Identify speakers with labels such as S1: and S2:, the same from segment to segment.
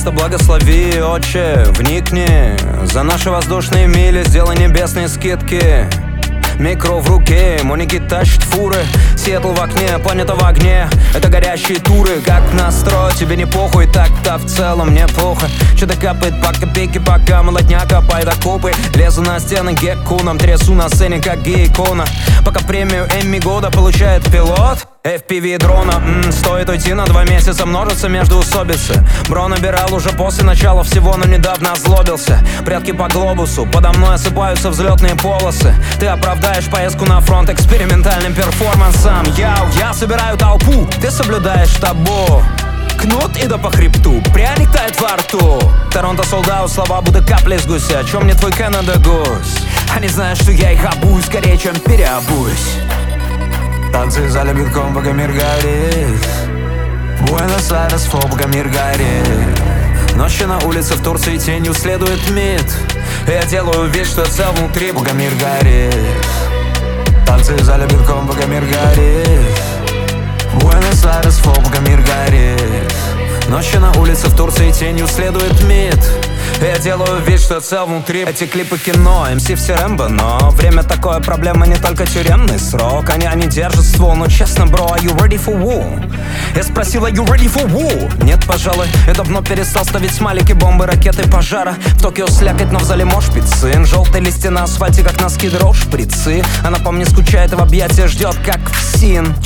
S1: Место благослови, Отче, вникни. За наши воздушные мили сделай небесные скидки. Микро в руке, Моники тащит фуры. Сиэтл в окне, планета в огне. Это горящие туры, как настрой, тебе не похуй. Так-то в целом неплохо. Что-то капает по копейке, пока молодня копает окопы. Лезу на стены геккуном, трясу на сцене, как гей-икона. Пока премию Эмми года получает пилот FPV дрона. Стоит уйти на 2 месяца, множится междоусобицы. Бро набирал уже после начала всего, но недавно озлобился. Прятки по глобусу, подо мной осыпаются взлетные полосы. Ты оправдаешь поездку на фронт экспериментальным перформансом. Я собираю толпу, ты соблюдаешь табу. Кнут и да по хребту, пряник тает во рту. Торонто солдат, слова будто капли с гуся. О чем мне твой Canada Goose? Они знают, что я их обуюсь скорее, чем переобуюсь. Танцы в зале битком, пока мир горит. Буэнос-Айрес, фо, пока мир горит. Ночи на улице в Турции тенью следует МИД. Я делаю вид, что я цел внутри, пока мир горит. Танцы в зале битком, пока мир горит. Буэнос-Айрес, фо, пока мир горит. Ночи на улице в Турции тенью следует МИД. Я делаю вид, что я цел внутри. Эти клипы кино, МС все Рэмбо. Но время такое, проблема не только тюремный срок. Они держат ствол, но честно, бро, are you ready for war? Я спросил, are you ready for war? Нет, пожалуй, я давно перестал ставить смайлики, бомбы, ракеты, пожара. В Токио слякоть, но в зале мош пиццы. Желтые листья на асфальте, как носки дрожь, шприцы. Она по мне скучает и в объятия ждет, как в СИН.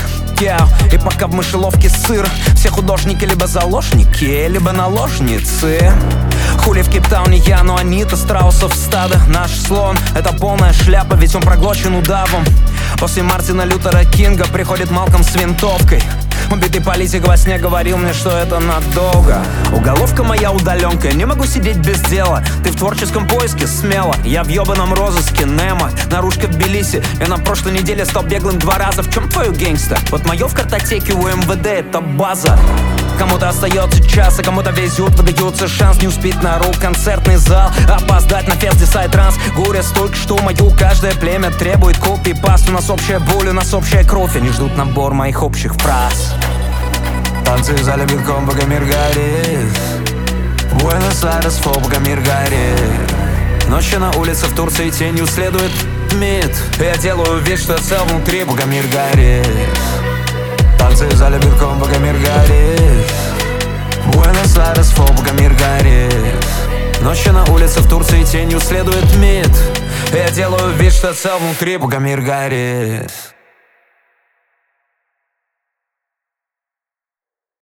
S1: И пока в мышеловке сыр, все художники либо заложники, либо наложницы. Хули в Кейптауне я, но они-то страусов стадо. Наш слон — это полная шляпа, ведь он проглочен удавом. После Мартина Лютера Кинга приходит Малком с винтовкой. Убитый политик во сне говорил мне, что это надолго. Уголовка моя удаленка, не могу сидеть без дела. Ты в творческом поиске смело, я в ёбаном розыске Немо. Наружка в Тбилиси, я на прошлой неделе стал беглым 2 раза. В чем твою гангста? Вот мое в картотеке у МВД — это база. Кому-то остается час, а кому-то везет, выдается шанс не успеть на рок-концертный зал. Опоздать на фест Десайд Транс. Горе столько, что мою каждое племя требует копий-паст. У нас общая боль, у нас общая кровь. Они ждут набор моих общих фраз. Танцы в зале битком, пока мир горит. Буэнос-Айрес, фо, пока мир горит. Ночи на улице в Турции тенью следует МИД. Я делаю вид, что я цел внутри, пока мир горит. Танцы в зале битком, пока мир горит. Буэнос-Айрес, фо, пока мир горит. Ночи на улице в Турции тенью следует МИД. Я делаю вид, что я цел внутри, пока мир горит.